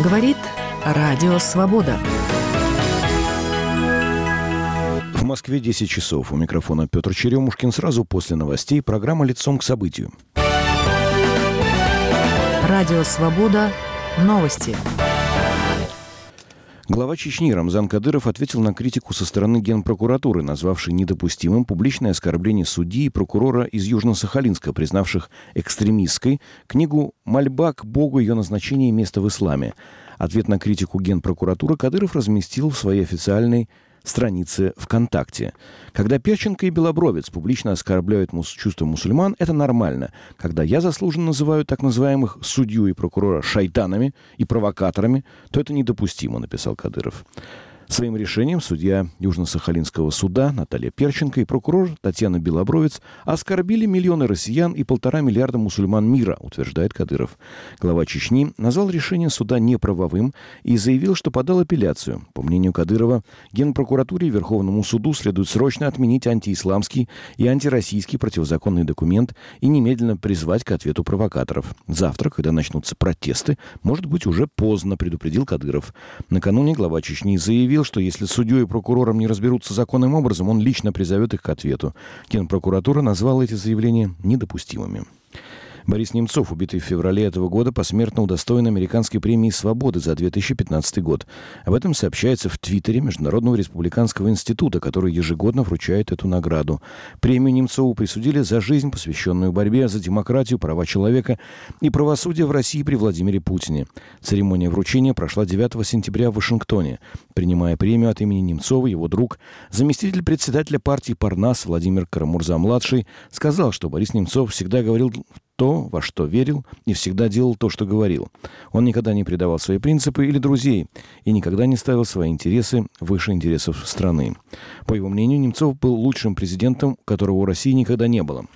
Говорит Радио Свобода. В Москве 10 часов. У микрофона Петр Черемушкин. Сразу после новостей программа «Лицом к событию». Радио Свобода. Новости. Глава Чечни Рамзан Кадыров ответил на критику со стороны Генпрокуратуры, назвавшей недопустимым публичное оскорбление судьи и прокурора из Южно-Сахалинска, признавших экстремистской книгу «Мольба к Богу. Ее назначение и место в исламе». Ответ на критику Генпрокуратуры Кадыров разместил в своей официальной странице ВКонтакте. Когда Перченко и Белобровец публично оскорбляют чувства мусульман, это нормально. Когда я заслуженно называю так называемых судью и прокурора шайтанами и провокаторами, то это недопустимо, написал Кадыров. Своим решением судья Южно-Сахалинского суда Наталья Перченко и прокурор Татьяна Белобровец оскорбили миллионы россиян и 1,5 миллиарда мусульман мира, утверждает Кадыров. Глава Чечни назвал решение суда неправовым и заявил, что подал апелляцию. По мнению Кадырова, Генпрокуратуре и Верховному суду следует срочно отменить антиисламский и антироссийский противозаконный документ и немедленно призвать к ответу провокаторов. Завтра, когда начнутся протесты, может быть уже поздно, предупредил Кадыров. Накануне глава Чечни заявил, что если судьей и прокурором не разберутся законным образом, он лично призовет их к ответу. Генпрокуратура назвала эти заявления недопустимыми. Борис Немцов, убитый в феврале этого года, посмертно удостоен Американской премии «Свободы» за 2015 год. Об этом сообщается в Твиттере Международного республиканского института, который ежегодно вручает эту награду. Премию Немцову присудили за жизнь, посвященную борьбе за демократию, права человека и правосудие в России при Владимире Путине. Церемония вручения прошла 9 сентября в Вашингтоне. Принимая премию от имени Немцова, его друг, заместитель председателя партии «Парнас» Владимир Карамурза-младший, сказал, что Борис Немцов всегда говорил то, во что верил, и всегда делал то, что говорил. Он никогда не предавал свои принципы или друзей и никогда не ставил свои интересы выше интересов страны. По его мнению, Немцов был лучшим президентом, которого у России никогда не было.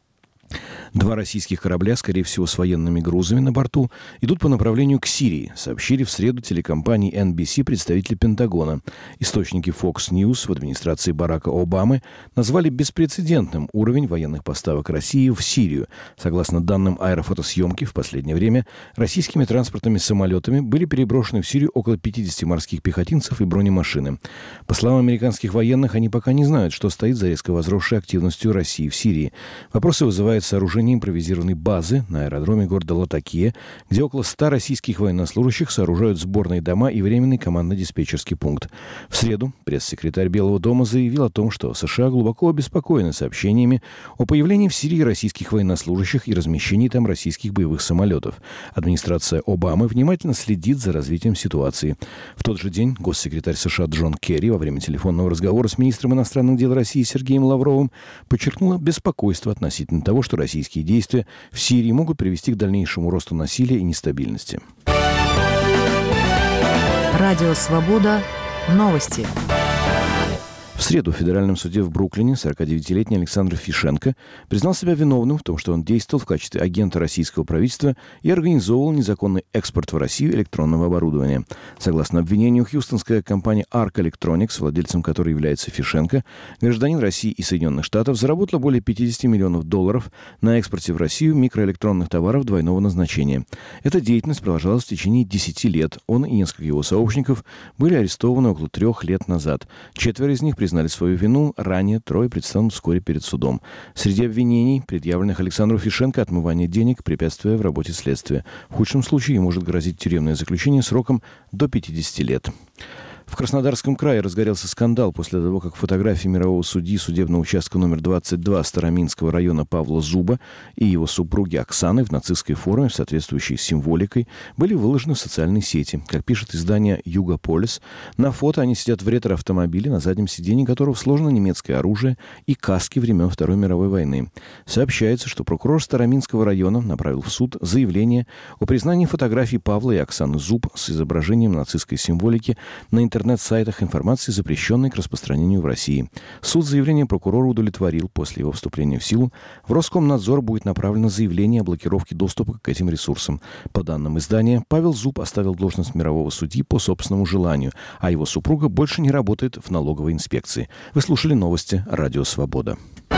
2 российских корабля, скорее всего, с военными грузами на борту, идут по направлению к Сирии, сообщили в среду телекомпании NBC представители Пентагона. Источники Fox News в администрации Барака Обамы назвали беспрецедентным уровень военных поставок России в Сирию. Согласно данным аэрофотосъемки, в последнее время российскими транспортными самолетами были переброшены в Сирию около 50 морских пехотинцев и бронемашины. По словам американских военных, они пока не знают, что стоит за резко возросшей активностью России в Сирии. Вопросы вызывает сооружение импровизированной базы на аэродроме города Латакия, где около 100 российских военнослужащих сооружают сборные дома и временный командно-диспетчерский пункт. В среду пресс-секретарь Белого дома заявил о том, что США глубоко обеспокоены сообщениями о появлении в Сирии российских военнослужащих и размещении там российских боевых самолетов. Администрация Обамы внимательно следит за развитием ситуации. В тот же день госсекретарь США Джон Керри во время телефонного разговора с министром иностранных дел России Сергеем Лавровым подчеркнул беспокойство относительно того, что российские действия в Сирии могут привести к дальнейшему росту насилия и нестабильности. Радио Свобода. Новости. В среду в Федеральном суде в Бруклине 49-летний Александр Фишенко признал себя виновным в том, что он действовал в качестве агента российского правительства и организовывал незаконный экспорт в Россию электронного оборудования. Согласно обвинению, хьюстонская компания Arc Electronics, владельцем которой является Фишенко, гражданин России и Соединенных Штатов, заработала более $50 миллионов на экспорте в Россию микроэлектронных товаров двойного назначения. Эта деятельность продолжалась в течение 10 лет. Он и несколько его сообщников были арестованы около 3 лет назад. 4 из них признали свою вину, ранее 3 предстанут вскоре перед судом. Среди обвинений, предъявленных Александру Фишенко, отмывание денег, препятствия в работе следствия. В худшем случае ему может грозить тюремное заключение сроком до 50 лет. В Краснодарском крае разгорелся скандал после того, как фотографии мирового судьи судебного участка номер 22 Староминского района Павла Зуба и его супруги Оксаны в нацистской форме, соответствующей символикой, были выложены в социальные сети. Как пишет издание «Югополис», на фото они сидят в ретро-автомобиле, на заднем сиденье которого сложено немецкое оружие и каски времен Второй мировой войны. Сообщается, что прокурор Староминского района направил в суд заявление о признании фотографий Павла и Оксаны Зуб с изображением нацистской символики на интернет-сайтах информации, запрещенной к распространению в России. Суд заявление прокурора удовлетворил. После его вступления в силу в Роскомнадзор будет направлено заявление о блокировке доступа к этим ресурсам. По данным издания, Павел Зуб оставил должность мирового судьи по собственному желанию, а его супруга больше не работает в налоговой инспекции. Вы слушали новости «Радио Свобода».